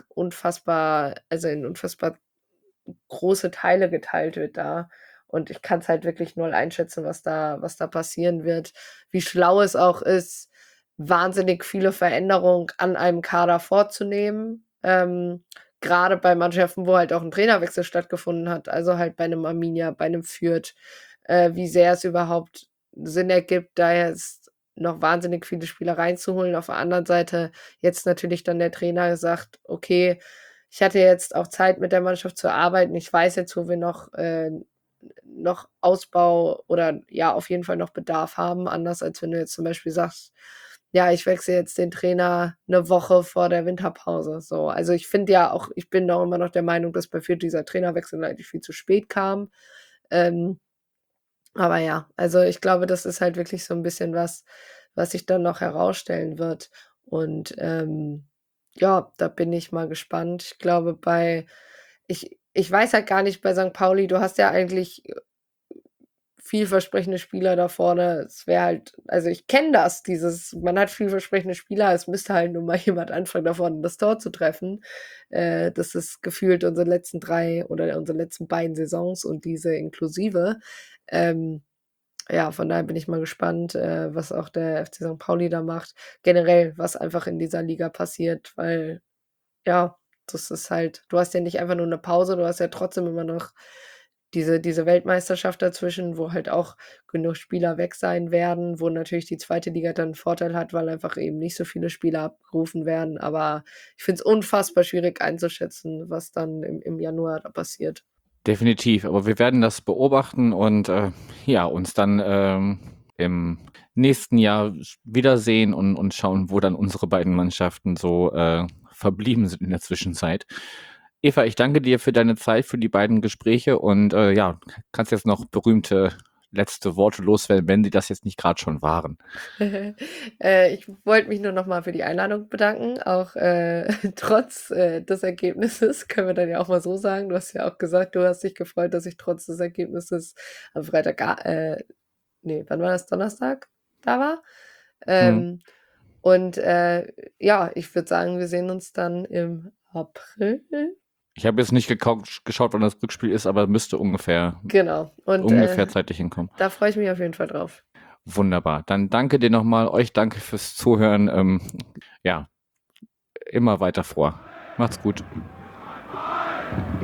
in unfassbar große Teile geteilt wird da. Und ich kann es halt wirklich null einschätzen, was da passieren wird. Wie schlau es auch ist, wahnsinnig viele Veränderungen an einem Kader vorzunehmen. Grade bei Mannschaften, wo halt auch ein Trainerwechsel stattgefunden hat, also halt bei einem Arminia, bei einem Fürth, wie sehr es überhaupt Sinn ergibt, da jetzt noch wahnsinnig viele Spieler reinzuholen. Auf der anderen Seite jetzt natürlich dann der Trainer gesagt: „Okay, ich hatte jetzt auch Zeit, mit der Mannschaft zu arbeiten. Ich weiß jetzt, wo wir noch Ausbau oder ja, auf jeden Fall noch Bedarf haben, anders als wenn du jetzt zum Beispiel sagst: „Ja, ich wechsle jetzt den Trainer 'ne Woche vor der Winterpause“, so. Also, ich bin auch immer noch der Meinung, dass bei Fürth dieser Trainerwechsel eigentlich viel zu spät kam. Ähm, aber ja, also, ich glaube, das ist halt wirklich so 'n bisschen was sich dann noch herausstellen wird. Und, ja, da bin ich mal gespannt. Ich glaube, ich weiß halt gar nicht bei St. Pauli, du hast ja eigentlich vielversprechende Spieler da vorne. Es wäre halt, also, ich kenne man hat vielversprechende Spieler, es müsste halt nur mal jemand anfangen, da vorne das Tor zu treffen. Das ist gefühlt unsere letzten 3 oder unsere letzten beiden Saisons und diese inklusive. Ähm, ja, von daher bin ich mal gespannt, was auch der FC St. Pauli da macht. Generell, was einfach in dieser Liga passiert, weil ja, das ist halt, du hast ja nicht einfach nur 'ne Pause, du hast ja trotzdem immer noch diese Weltmeisterschaft dazwischen, wo halt auch genug Spieler weg sein werden, wo natürlich die 2. Liga dann 'n Vorteil hat, weil einfach eben nicht so viele Spieler abgerufen werden. Aber ich finde es unfassbar schwierig einzuschätzen, was dann im Januar da passiert. Definitiv, aber wir werden das beobachten und ja, uns dann im nächsten Jahr wiedersehen und schauen, wo dann unsere beiden Mannschaften so verblieben sind in der Zwischenzeit. Eva, ich danke dir für deine Zeit, für die beiden Gespräche und ja, kannst jetzt noch berühmte letzte Worte loswerden, wenn sie das jetzt nicht gerade schon waren. Ich wollte mich nur noch mal für die Einladung bedanken, auch, trotz, des Ergebnisses, können wir dann ja auch mal so sagen. Du hast ja auch gesagt, du hast dich gefreut, dass ich trotz des Ergebnisses am Freitag ne, wann war das? Donnerstag da war? Hm. Ähm, und, ja, ich würde sagen, wir sehen uns dann im April? Ich habe jetzt nicht geschaut, wann das Rückspiel ist, aber müsste ungefähr Genau. Und, zeitlich hinkommen. da freue ich mich auf jeden Fall drauf. Wunderbar. Dann danke dir nochmal. Euch danke fürs Zuhören. Ja, immer weiter vor. Macht's gut.